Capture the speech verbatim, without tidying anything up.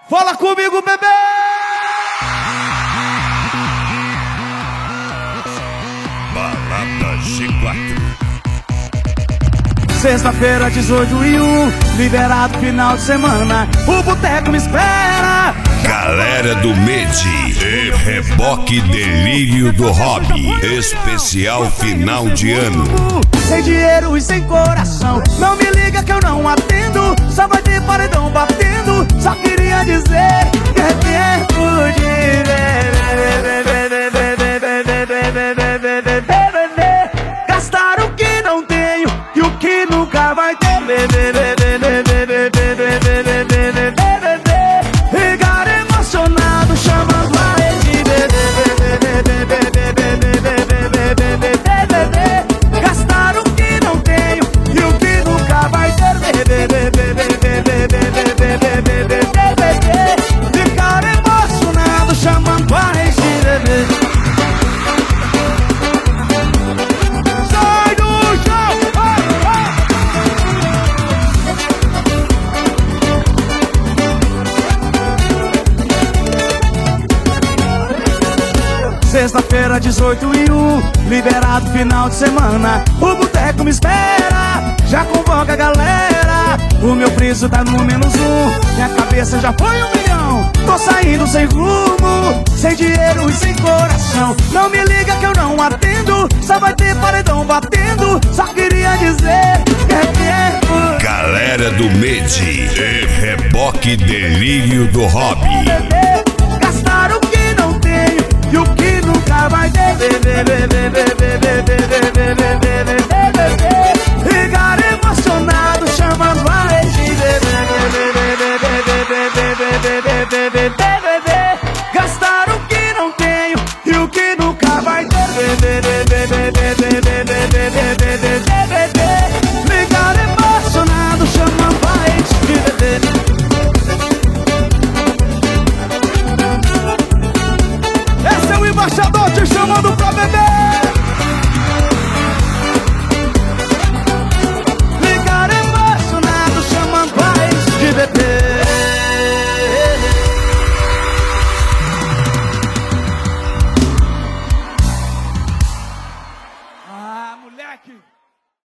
Fala comigo, bebê! Balada G quatro. Sexta-feira, dezoito e um, liberado final de semana. O boteco me espera. Galera do Medi e Reboque Delírio do Hobby. Especial final de ano. Sem dinheiro e sem coração, não me liga que eu não atendo. Só vai ter paredão batendo. Só queria dizer que é tempo de beber. Gastar o que não tenho e o que nunca vai ter. Ficar emocionado chamando a rede. Gastar o que não tenho e o que nunca vai ter. Ficar emocionado chamando a rede. Sai do chão! Sexta-feira, dezoito e um, liberado final de semana. O boteco me espera, já convoca a galera. O meu friso tá no menos um, minha cabeça já foi um milhão. Tô saindo sem rumo, sem dinheiro e sem coração. Não me liga que eu não atendo, só vai ter paredão batendo. Só queria dizer que é tempo. Galera do Medi e Reboque Delírio do Hobby. Gastar o que não tenho e o que nunca vai ter. Ficar emocionado chamando a rede. Gastar o que não tenho e o que nunca vai ter. Ficar emocionado chamando a rede. Esse é o embaixador te chamando pra beber.